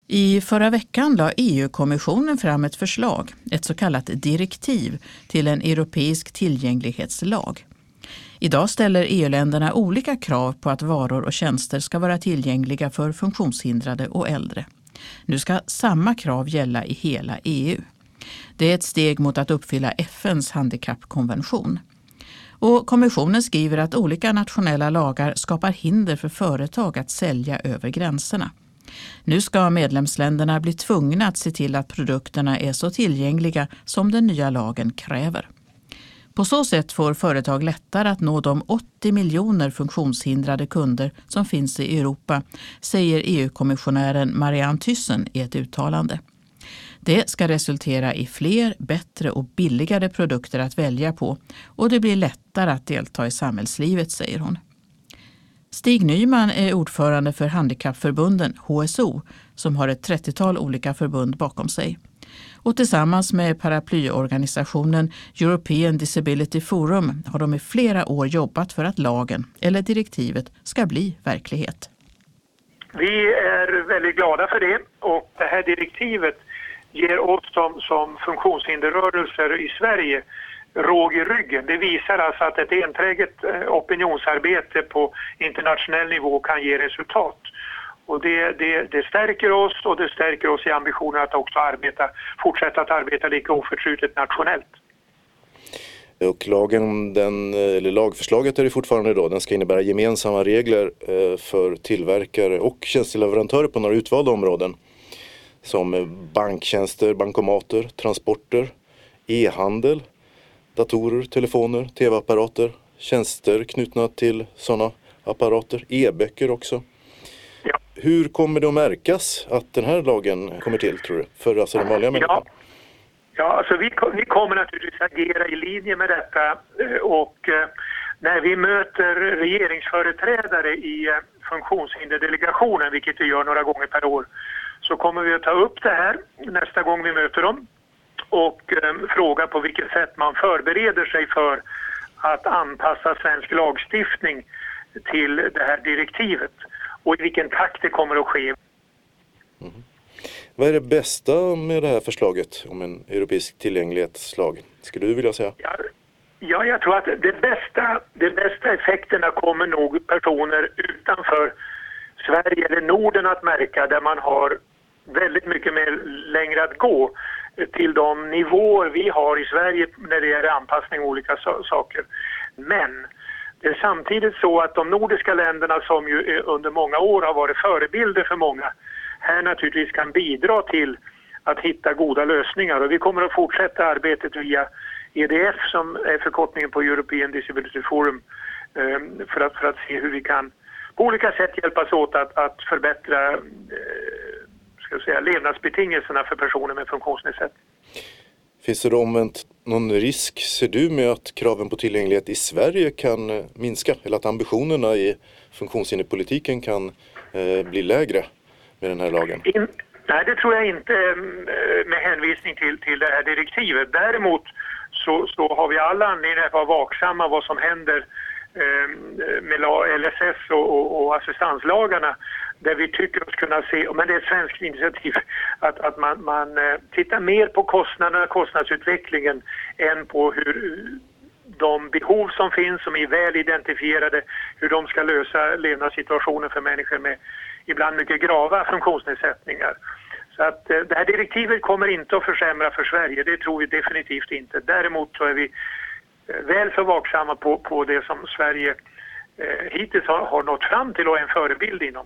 I förra veckan la EU-kommissionen fram ett förslag, ett så kallat direktiv till en europeisk tillgänglighetslag. Idag ställer EU-länderna olika krav på att varor och tjänster ska vara tillgängliga för funktionshindrade och äldre. Nu ska samma krav gälla i hela EU. Det är ett steg mot att uppfylla FN:s handikappkonvention. Och kommissionen skriver att olika nationella lagar skapar hinder för företag att sälja över gränserna. Nu ska medlemsländerna bli tvungna att se till att produkterna är så tillgängliga som den nya lagen kräver. På så sätt får företag lättare att nå de 80 miljoner funktionshindrade kunder som finns i Europa, säger EU-kommissionären Marianne Thyssen i ett uttalande. Det ska resultera i fler, bättre och billigare produkter att välja på och det blir lättare att delta i samhällslivet, säger hon. Stig Nyman är ordförande för handikappförbunden HSO som har ett 30-tal olika förbund bakom sig. Och tillsammans med paraplyorganisationen European Disability Forum har de i flera år jobbat för att lagen eller direktivet ska bli verklighet. Vi är väldigt glada för det och det här direktivet ger oss som funktionshinderrörelser i Sverige råg i ryggen. Det visar alltså att ett enträget opinionsarbete på internationell nivå kan ge resultat. Och det stärker oss och det stärker oss i ambitionen att också fortsätta att arbeta lika oförtrutet nationellt. Och lagförslaget är det fortfarande då. Den ska innebära gemensamma regler för tillverkare och tjänsteleverantörer på några utvalda områden. Som banktjänster, bankomater, transporter, e-handel, datorer, telefoner, tv-apparater, tjänster knutna till sådana apparater, e-böcker också. Ja. Hur kommer det att märkas att den här lagen kommer till, tror du, för alltså den vanliga människan? Ja, alltså vi kommer naturligtvis agera i linje med detta och när vi möter regeringsföreträdare i funktionshinderdelegationen, vilket vi gör några gånger per år, så kommer vi att ta upp det här nästa gång vi möter dem och fråga på vilket sätt man förbereder sig för att anpassa svensk lagstiftning till det här direktivet och i vilken takt det kommer att ske. Mm. Vad är det bästa med det här förslaget om en europeisk tillgänglighetslag? Skulle du vilja säga? Ja, jag tror att de bästa effekterna kommer nog personer utanför Sverige eller Norden att märka, där man har väldigt mycket mer längre att gå till de nivåer vi har i Sverige när det gäller anpassning av olika saker. Men det är samtidigt så att de nordiska länderna som ju under många år har varit förebilder för många här naturligtvis kan bidra till att hitta goda lösningar. Och vi kommer att fortsätta arbetet via EDF som är förkortningen på European Disability Forum för att se hur vi kan på olika sätt hjälpas åt att förbättra levnadsbetingelserna för personer med funktionsnedsättning. Finns det då omvänt någon risk, ser du, med att kraven på tillgänglighet i Sverige kan minska? Eller att ambitionerna i funktionshinderpolitiken kan bli lägre med den här lagen? Nej, det tror jag inte med hänvisning till det här direktivet. Däremot så har vi alla anledning att vara vaksamma vad som händer med LSS och assistanslagarna, där vi tycker oss kunna se, men det är ett svenskt initiativ, att man tittar mer på kostnadsutvecklingen än på hur de behov som finns, som är väl identifierade, hur de ska lösa levnadssituationen för människor med ibland mycket grava funktionsnedsättningar. Så att det här direktivet kommer inte att försämra för Sverige, det tror vi definitivt inte. Däremot så är vi väl så vaksamma på det som Sverige hittills har nått fram till och är en förebild inom.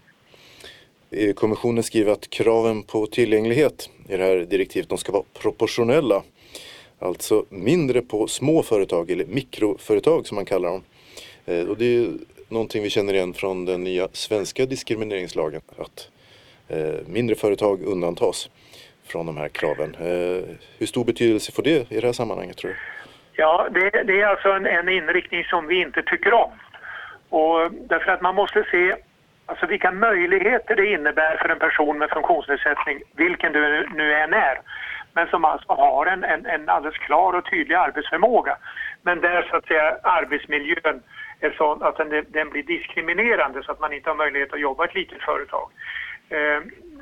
Kommissionen skriver att kraven på tillgänglighet i det här direktivet, de ska vara proportionella. Alltså mindre på små företag eller mikroföretag som man kallar dem. Och det är någonting vi känner igen från den nya svenska diskrimineringslagen. Att mindre företag undantas från de här kraven. Hur stor betydelse får det i det här sammanhanget, tror du? Ja, det är alltså en inriktning som vi inte tycker om. Och därför att man måste se alltså vilka möjligheter det innebär för en person med funktionsnedsättning, vilken du nu än är, men som alltså har en alldeles klar och tydlig arbetsförmåga. Men där så att säga arbetsmiljön är sån att den blir diskriminerande så att man inte har möjlighet att jobba i ett litet företag.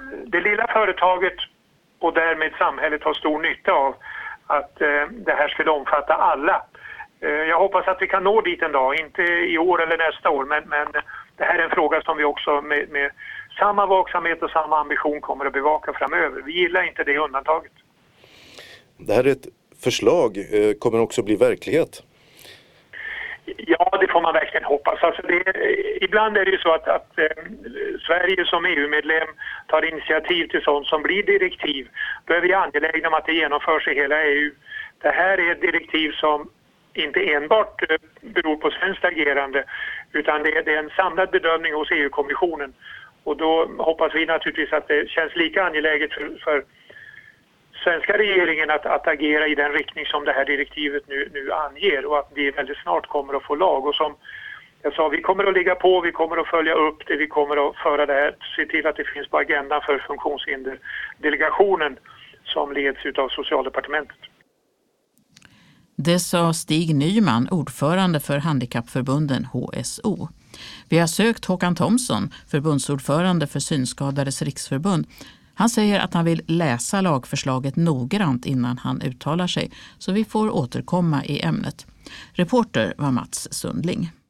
det lilla företaget och därmed samhället har stor nytta av att det här skulle omfatta alla. Jag hoppas att vi kan nå dit en dag, inte i år eller nästa år, men det här är en fråga som vi också med samma vaksamhet och samma ambition kommer att bevaka framöver. Vi gillar inte det undantaget. Det här är ett förslag, kommer också bli verklighet? Ja, det får man verkligen hoppas. Alltså ibland är det ju så att Sverige som EU-medlem tar initiativ till sånt som blir direktiv. Då är vi angelägna om att det genomförs i hela EU. Det här är ett direktiv som inte enbart beror på svenskt agerande, utan det är en samlad bedömning hos EU-kommissionen. Och då hoppas vi naturligtvis att det känns lika angeläget för svenska regeringen att agera i den riktning som det här direktivet nu anger, och att vi väldigt snart kommer att få lag. Och som jag sa, vi kommer att ligga på, vi kommer att följa upp det, vi kommer att föra det här, se till att det finns på agendan för funktionshinderdelegationen som leds av Socialdepartementet. Det sa Stig Nyman, ordförande för handikappförbunden HSO. Vi har sökt Håkan Thomsson, förbundsordförande för Synskadades riksförbund. Han säger att han vill läsa lagförslaget noggrant innan han uttalar sig, så vi får återkomma i ämnet. Reporter var Mats Sundling.